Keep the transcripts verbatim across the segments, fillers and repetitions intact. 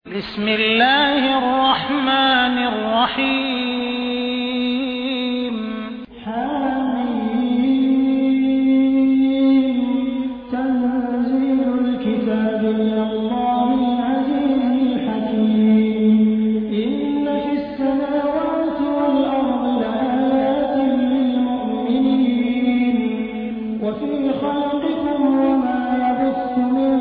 بسم الله الرحمن الرحيم حميم تنزيل الكتاب من الله العزيز الحكيم إن في السماوات والأرض لآيات للمؤمنين وفي خلقكم وما يبث من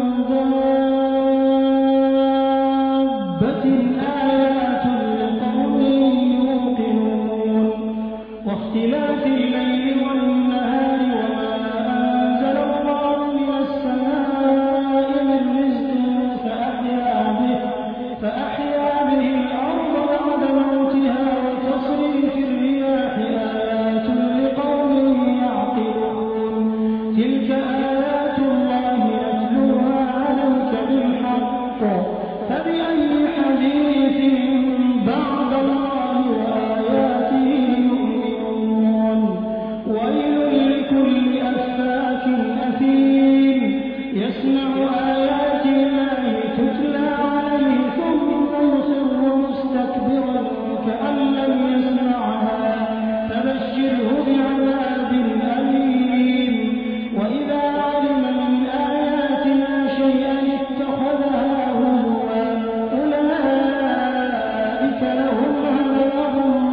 دابة آيات لقوم يوقنون واختلاف الليل والنهار وما أنزل الله من السماء من رزق فأحيا به فأحيا به الأرض بعد موتها وتصريف الرياح آيات لقوم يعقلون تلك آيات الله نتلوها عليك بالحق فبأي حديث بعد الله وآياته يؤمنون ويل لكل أفاك أثيم يسمع آيات الله تتلى عليه ثم يصر مستكبرا كأن لم يسمعها فبشره بعذاب أليم وإذا علم من آياتنا شيئا اتخذها هزوا أولئك لهم عذاب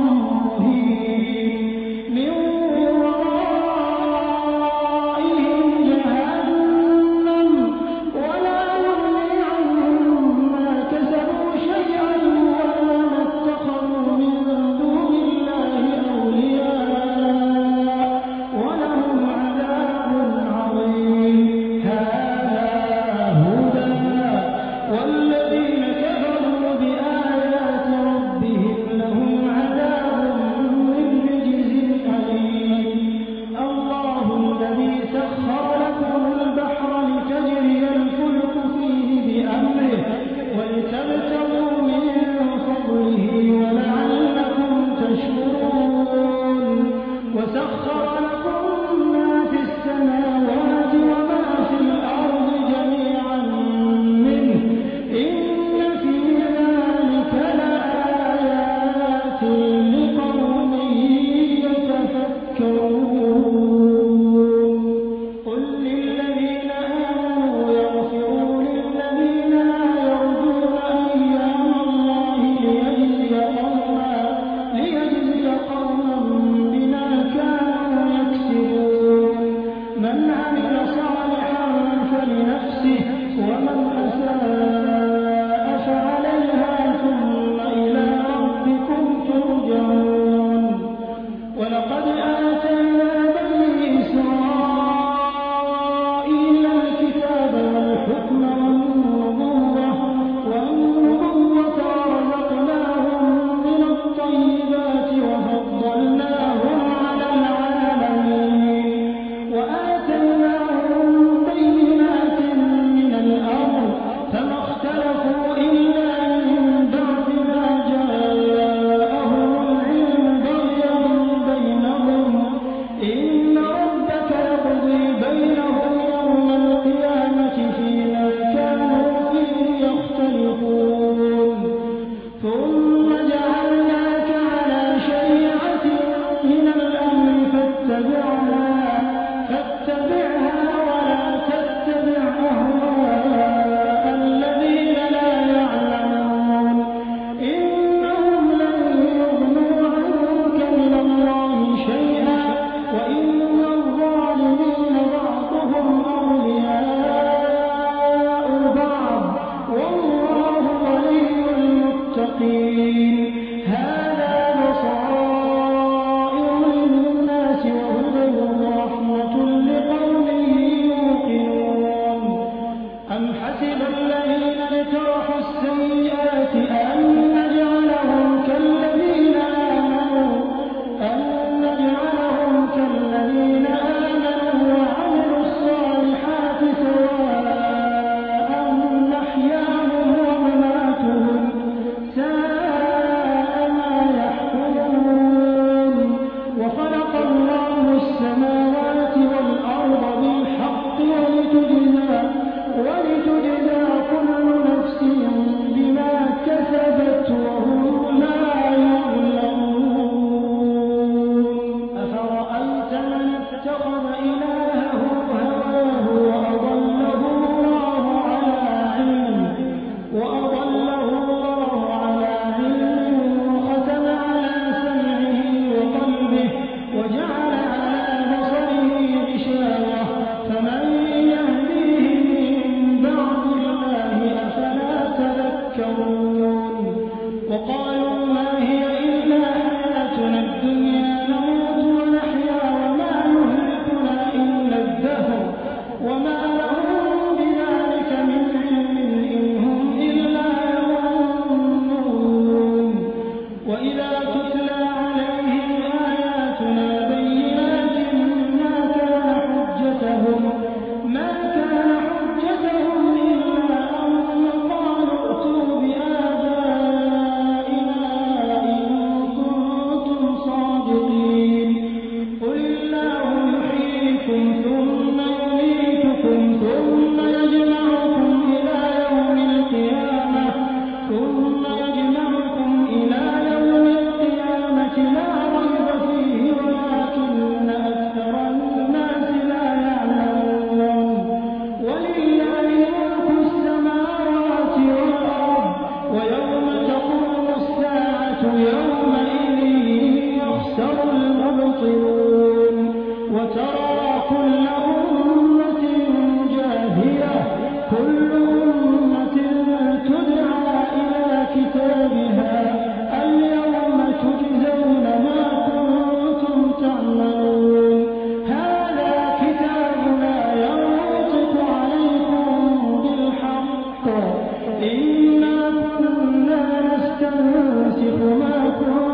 ينسخ ما كنتم